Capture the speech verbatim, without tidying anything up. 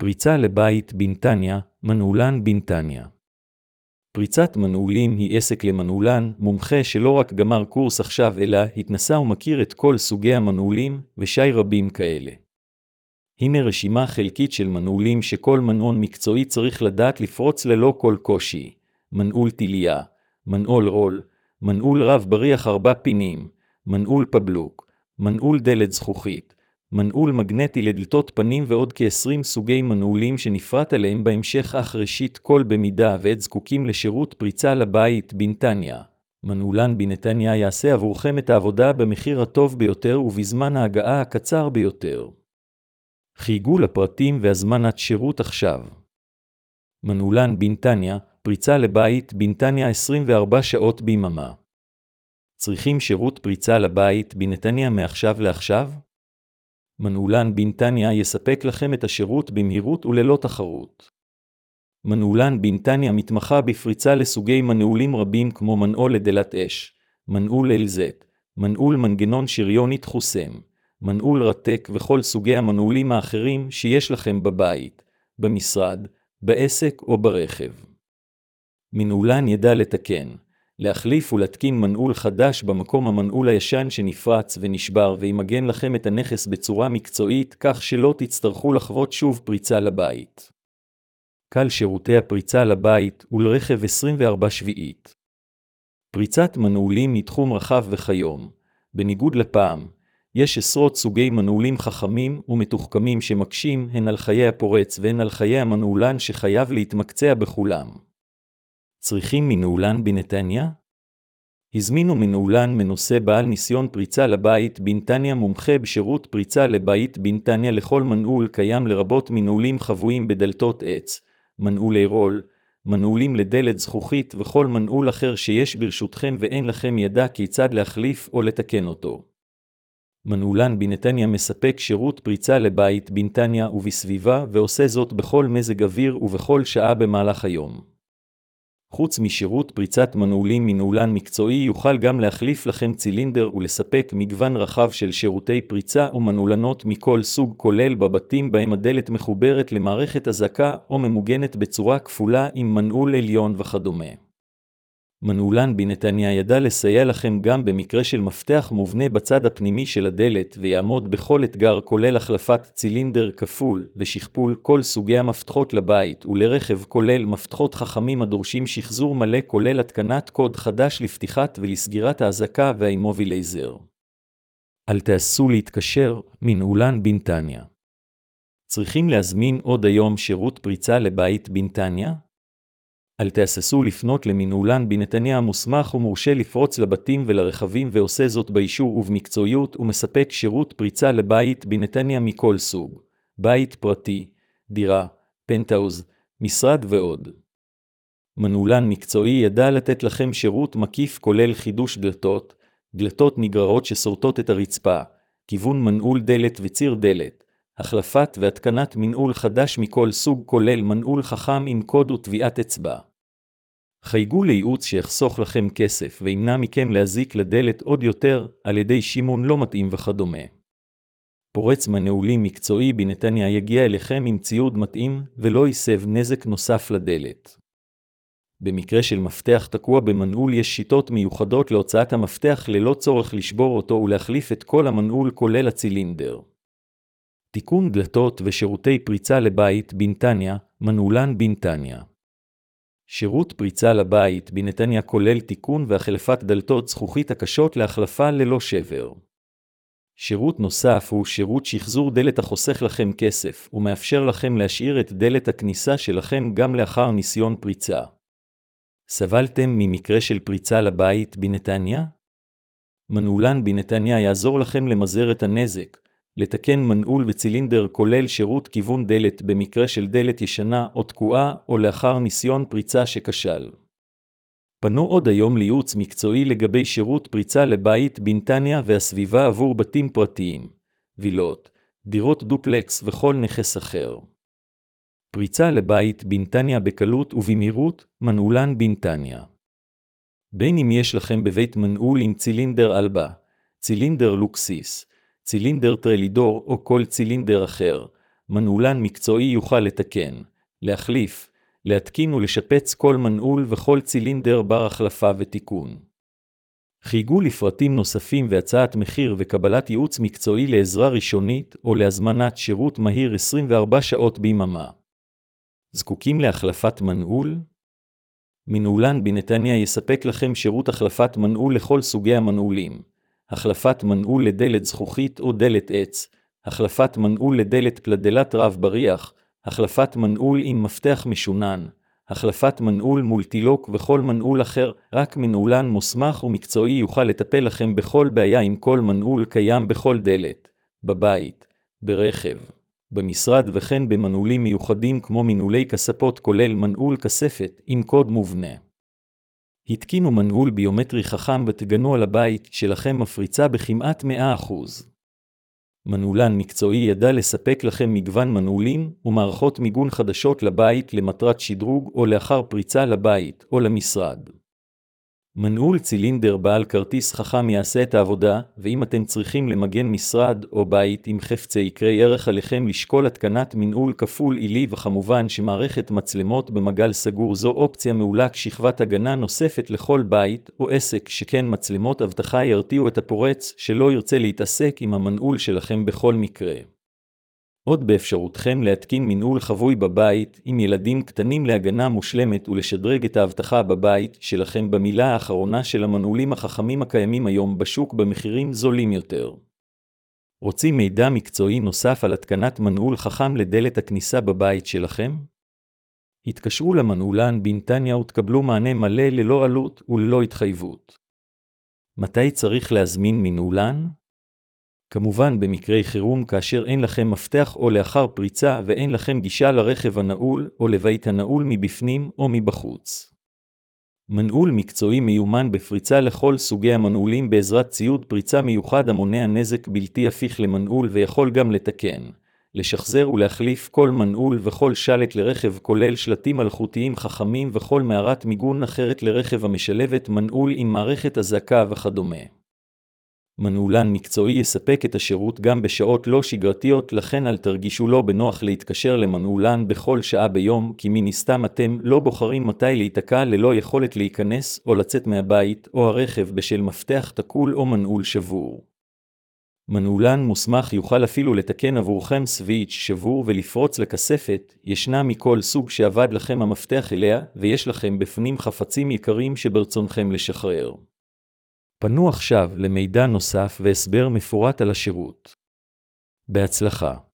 פריצה לבית בנתניה, מנעולן בנתניה. פריצת מנעולים היא עסק למנעולן, מומחה שלא רק גמר קורס עכשיו אלא התנסה ומכיר את כל סוגי המנעולים, ושי רבים כאלה. הנה רשימה חלקית של מנעולים שכל מנעול מקצועי צריך לדעת לפרוץ ללא כל קושי. מנעול תיליה, מנעול רול, מנעול רב בריח ארבע פינים, מנעול פבלוק, מנעול דלת זכוכית, מנעול מגנטי לדלתות פנים ועוד כ-עשרים סוגי מנעולים שנפרט עליהם בהמשך. אך ראשית כל, במידה ועת זקוקים לשירות פריצה לבית בנתניה, מנעולן בנתניה יעשה עבורכם את העבודה במחיר הטוב ביותר ובזמן ההגעה הקצר ביותר. חיגו לפרטים והזמנת שירות עכשיו. מנעולן בנתניה, פריצה לבית בנתניה עשרים וארבע שעות ביממה. צריכים שירות פריצה לבית בנתניה מעכשיו לעכשיו? מנעולן בנתניה יספק לכם את השירות במהירות וללא תחרות. מנעולן בנתניה מתמחה בפריצה לסוגי מנעולים רבים כמו מנעול לדלת אש, מנעול אלזט, מנעול מנגנון שריונית חוסם, מנעול רתק וכל סוגי המנעולים האחרים שיש לכם בבית, במשרד, בעסק או ברכב. מנעולן ידע לתקן, להחליף ולהתקין מנעול חדש במקום המנעול הישן שנפרץ ונשבר, וימגן לכם את הנכס בצורה מקצועית כך שלא תצטרכו לחוות שוב פריצה לבית. קל שירותי הפריצה לבית ולרכב עשרים וארבע שביעית. פריצת מנעולים היא תחום רחב וכיום. בניגוד לפעם, יש עשרות סוגי מנעולים חכמים ומתוחכמים שמקשים הן על חיי הפורץ והן על חיי המנעולן שחייב להתמקצע בכולם. צריכים מנעולן בנתניה? הזמינו מנעולן מנוסה בעל ניסיון פריצה לבית בנתניה, מומחה בשירות פריצה לבית בנתניה לכל מנעול קיים, לרבות מנעולים חבויים בדלתות עץ, מנעולי רול, מנעולים לדלת זכוכית וכל מנעול אחר שיש ברשותכם ואין לכם ידע כיצד להחליף או לתקן אותו. מנעולן בנתניה מספק שירות פריצה לבית בנתניה ובסביבה, ועושה זאת בכל מזג אוויר ובכל שעה במהלך היום. חוץ משירות פריצת מנעולים, מנעולן מקצועי יוכל גם להחליף לכם צילינדר ולספק מגוון רחב של שירותי פריצה ומנעולנות מכל סוג, כולל בבתים בהם הדלת מחוברת למערכת אזעקה או ממוגנת בצורה כפולה עם מנעול עליון וכדומה. מנעולן בנתניה ידע לסייע לכם גם במקרה של מפתח מובנה בצד הפנימי של הדלת, ויעמוד בכל אתגר כולל החלפת צילינדר כפול ושכפול כל סוגי המפתחות לבית ולרכב, כולל מפתחות חכמים הדורשים שחזור מלא, כולל התקנת קוד חדש לפתיחת ולסגירת האזעקה והאימובילייזר. אל תעשו להתקשר, מנעולן בנתניה. צריכים להזמין עוד היום שירות פריצה לבית בנתניה? אל תהססו לפנות למנעולן בנתניה, המוסמך ומורשה לפרוץ לבתים ולרכבים, ועושה זאת באישור ובמקצועיות, ומספק שירות פריצה לבית בנתניה מכל סוג, בית פרטי, דירה, פנטהאוז, משרד ועוד. מנעולן מקצועי ידע לתת לכם שירות מקיף כולל חידוש דלתות, דלתות נגררות שסורטות את הרצפה, כיוון מנעול דלת וציר דלת, החלפת והתקנת מנעול חדש מכל סוג, כולל מנעול חכם עם קוד וטביעת אצבע. חייגו לייעוץ שיחסוך לכם כסף וימנע מכם להזיק לדלת עוד יותר על ידי שימון לא מתאים וכדומה. פורץ מנעולים מקצועי בנתניה יגיע אליכם עם ציוד מתאים ולא ייסב נזק נוסף לדלת. במקרה של מפתח תקוע במנעול יש שיטות מיוחדות להוצאת המפתח ללא צורך לשבור אותו ולהחליף את כל המנעול כולל הצילינדר. תיקון דלתות ושירותי פריצה לבית בנתניה, מנעולן בנתניה. שירות פריצה לבית בנתניה כולל תיקון והחלפת דלתות זכוכית הקשות להחלפה ללא שבר. שירות נוסף הוא שירות שחזור דלת, החוסך לכם כסף ומאפשר לכם להשאיר את דלת הכניסה שלכם גם לאחר ניסיון פריצה. סבלתם ממקרה של פריצה לבית בנתניה? מנעולן בנתניה יעזור לכם למזער את הנזק, לתקן מנעול וצילינדר, כולל שירות כיוון דלת במקרה של דלת ישנה או תקועה או לאחר ניסיון פריצה שכשל. פנו עוד היום לייעוץ מקצועי לגבי שירות פריצה לבית בנתניה והסביבה עבור בתים פרטיים, וילות, דירות דופלקס וכל נכס אחר. פריצה לבית בנתניה בקלות ובמהירות, מנעולן בנתניה. בין אם יש לכם בבית מנעול עם צילינדר אלבה, צילינדר לוקסיס, צילינדר טרלידור או כל צילינדר אחר, מנעולן מקצועי יוכל לתקן, להחליף, להתקין ולשפץ כל מנעול וכל צילינדר בר החלפה ותיקון. חיגו לפרטים נוספים והצעת מחיר וקבלת ייעוץ מקצועי לעזרה ראשונית או להזמנת שירות מהיר עשרים וארבע שעות ביממה. זקוקים להחלפת מנעול? מנעולן בנתניה יספק לכם שירות החלפת מנעול לכל סוגי המנעולים. החלפת מנעול לדלת זכוכית או דלת עץ, החלפת מנעול לדלת פלדלת רב בריח, החלפת מנעול עם מפתח משונן, החלפת מנעול מולטילוק וכל מנעול אחר. רק מנעולן מוסמך ומקצועי יוכל לטפל לכם בכל בעיה עם כל מנעול קיים בכל דלת, בבית, ברכב, במשרד וכן במנעולים מיוחדים כמו מנעולי כספות כולל מנעול כספת עם קוד מובנה. התקינו מנעול ביומטרי חכם ותגנו על הבית שלכם מפריצה בכמעט מאה אחוז. מנעולן מקצועי ידע לספק לכם מגוון מנעולים ומערכות מיגון חדשות לבית למטרת שדרוג או לאחר פריצה לבית או למשרד. מנעול צילינדר בעל כרטיס חכם יעשה את העבודה, ואם אתם צריכים למגן משרד או בית עם חפצה יקרה ערך עליכם לשקול התקנת מנעול כפול עילי, וכמובן שמערכת מצלמות במעגל סגור זו אופציה מעולה כשכבת הגנה נוספת לכל בית או עסק, שכן מצלמות אבטחה ירתיעו את הפורץ שלא ירצה להתעסק עם המנעול שלכם בכל מקרה. עוד באפשרותכם להתקין מנעול חבוי בבית עם ילדים קטנים להגנה מושלמת ולשדרג את האבטחה בבית שלכם במילה האחרונה של המנעולים החכמים הקיימים היום בשוק במחירים זולים יותר. רוצים מידע מקצועי נוסף על התקנת מנעול חכם לדלת הכניסה בבית שלכם? התקשרו למנעולן בנתניה ותקבלו מענה מלא ללא עלות וללא התחייבות. מתי צריך להזמין מנעולן? כמובן במקרי חירום כאשר אין לכם מפתח או לאחר פריצה ואין לכם גישה לרכב הנעול או לבית הנעול מבפנים או מבחוץ. מנעול מקצועי מיומן בפריצה לכל סוגי המנעולים בעזרת ציוד פריצה מיוחד המונע נזק בלתי הפיך למנעול ויכול גם לתקן, לשחזר ולהחליף כל מנעול וכל שלט לרכב כולל שלטים מלאכותיים חכמים וכל מערת מיגון אחרת לרכב המשלבת מנעול עם מערכת אזעקה וכדומה. מנעולן מקצועי יספק את השירות גם בשעות לא שגרתיות, לכן אל תרגישו לא בנוח להתקשר למנעולן בכל שעה ביום, כי מן הסתם אתם לא בוחרים מתי להיתקע ללא יכולת להיכנס או לצאת מהבית או הרכב בשל מפתח תקול או מנעול שבור. מנעולן מוסמך יוכל אפילו לתקן עבורכם סוויץ' שבור ולפרוץ לכספת, ישנה מכל סוג שעבד לכם המפתח אליה, ויש לכם בפנים חפצים יקרים שברצונכם לשחרר. פנו עכשיו למידע נוסף והסבר מפורט על השירות. בהצלחה.